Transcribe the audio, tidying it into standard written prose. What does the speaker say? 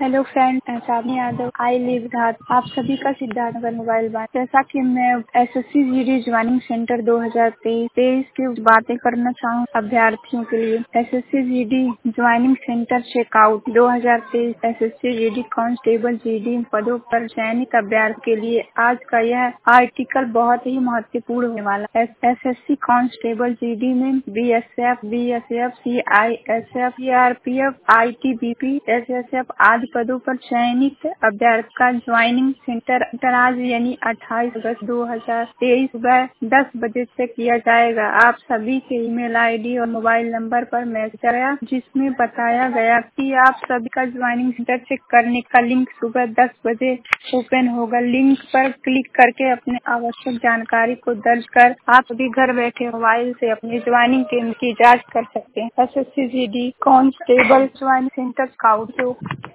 Hello friend, Savni Yadav, I live घाट। आप सभी का सिद्धार्थनगर मोबाइल बात। जैसा कि मैं एसएससी जीडी ज्वाइनिंग सेंटर 2023 की बातें करना चाहूँ अभ्यर्थियों के लिए। SSC GD joining centre checkout 2023 SSC GD constable GD पदों पर चयनित अभ्यर्थी के लिए आज का यह आर्टिकल बहुत ही महत्वपूर्ण होने वाला है। एसएससी कांस्टेबल जीडी में BSF, CISF, CRPF, ITBP, SSF आदि पदों पर चयनित अभ्यर्थी का ज्वाइनिंग सेंटर आज यानी 28 अगस्त 2023 सुबह 10 बजे से किया जाएगा। आप सभी के ईमेल आईडी और मोबाइल नंबर पर मैसेज आया, जिसमें बताया गया कि आप सभी का ज्वाइनिंग सेंटर चेक करने का लिंक सुबह 10 बजे ओपन होगा। लिंक पर क्लिक करके अपने आवश्यक जानकारी को दर्ज कर आप भी घर बैठे मोबाइल से अपने ज्वाइनिंग केंद्र की जांच कर सकते हैं। SSC GD constable joining centre scout